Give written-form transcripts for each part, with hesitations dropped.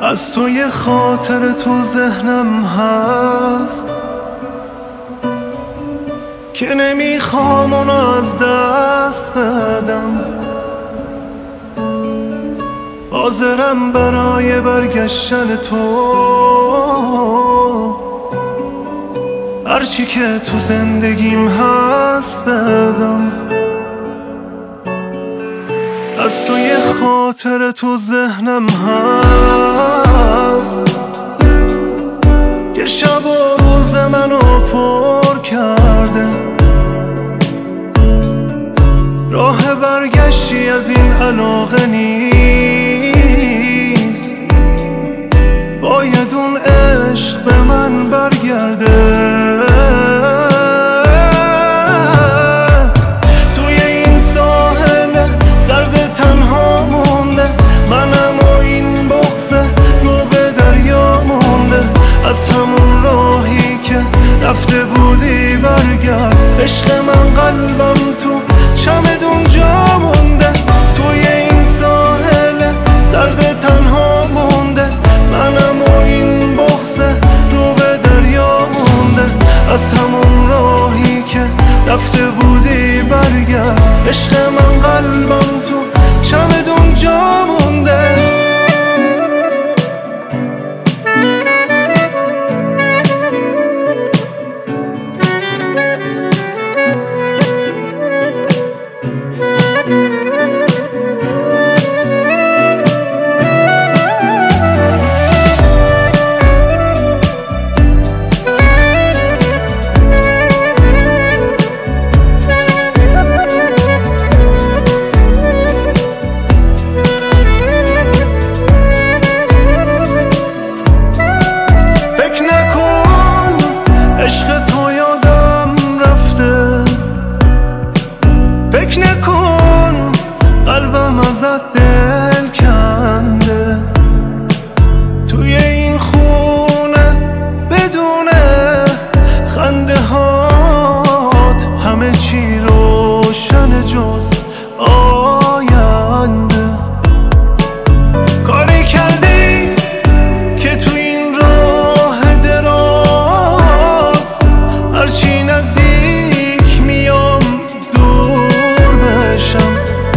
از تو یه خاطر تو ذهنم هست که نمیخوام اونو از دست بدم. حاضرم برای برگشتن تو هرچی که تو زندگیم هست بدم. از تو یه خاطر تو ذهنم هست که شب و روز منو پر کرده. راه برگشتی از این علاقه نیست، باید اون عشق به من برگرده. توی این ساحل سرد تنها مونده، منم و این بغض رو به دریا مونده. از همون راهی که رفته بودی برگرد، عشق من قلبم تو چمدون جا مونده. توی این ساحل سرد تنها مونده، منم و این بغض رو به دریا مونده. از همون راهی که رفته بودی برگرد، عشق من قلبم تو چمدون جا مونده. فکر نکن قلبم ازت دل کنده، توی این خونه بدون خنده هات همه چی روشن جز آینده. کاری کردی که توی این راه دراز هرچی نزدیک میام دور بشم.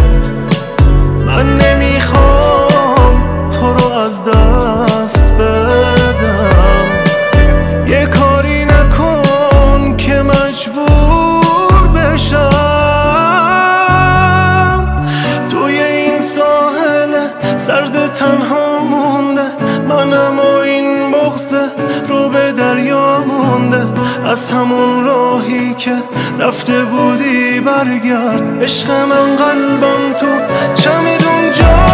من نمیخوام تو رو از دست بدم، یه کاری نکن که مجبور بشم. توی این ساحل سرد تنها مونده، منم و این بغض رو به دریا مونده. از همون راهی که رفته بودی برگرد، عشق من قلبم تو چمدون جا